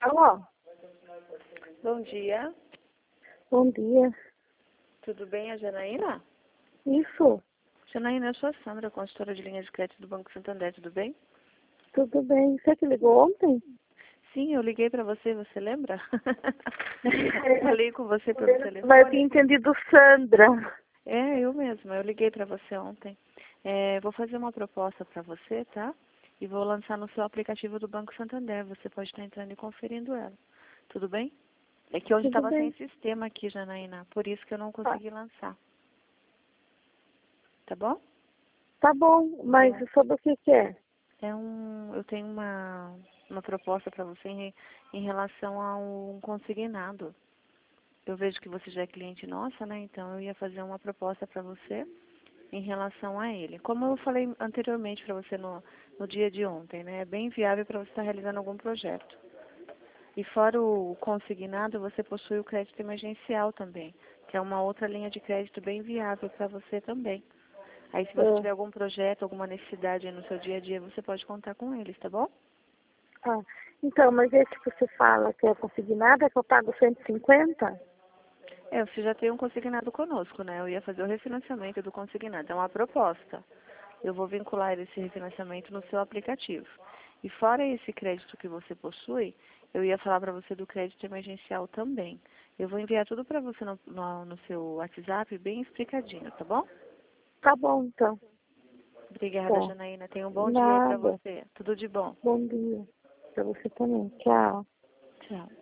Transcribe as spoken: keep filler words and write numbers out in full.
Alô? Bom dia. Bom dia. Tudo bem, a Janaína? Isso, Janaína, eu sou a Sandra, consultora de linha de crédito do Banco Santander, tudo bem? tudo bem. Você que ligou ontem? Sim, eu liguei pra você, você lembra? Eu falei com você pelo telefone. Mas eu tinha entendido Sandra. É, eu mesma, eu liguei pra você ontem. É, vou fazer uma proposta pra você, tá? E vou lançar no seu aplicativo do Banco Santander, você pode estar entrando e conferindo ela. Tudo bem? É que hoje Tudo estava bem. sem sistema aqui, Janaína, por isso que eu não Ah, consegui lançar. Tá bom? tá bom, mas É. sobre o que que é? É um, eu tenho uma, uma proposta para você em, em relação a um consignado. Eu vejo que você já é cliente nossa, né? Então eu ia fazer uma proposta para você em relação a ele. Como eu falei anteriormente para você no, no dia de ontem, né? É bem viável para você estar realizando algum projeto. E fora o consignado, você possui o crédito emergencial também, que é uma outra linha de crédito bem viável para você também. Aí se você Ah, tiver algum projeto, alguma necessidade aí no seu dia a dia, você pode contar com eles, tá bom? ah, então, mas esse que você fala que é consignado é que eu pago cento e cinquenta? É, você já tem um consignado conosco, né? Eu ia fazer o refinanciamento do consignado. É uma proposta. Eu vou vincular esse refinanciamento no seu aplicativo. E fora esse crédito que você possui, eu ia falar para você do crédito emergencial também. Eu vou enviar tudo para você no, no, no seu WhatsApp, bem explicadinho, tá bom? Tá bom, então. Obrigada, Tá. Janaína. Tenha um bom dia aí para Nada. você. Tudo de bom. Bom dia. Pra você também. Tchau. Tchau.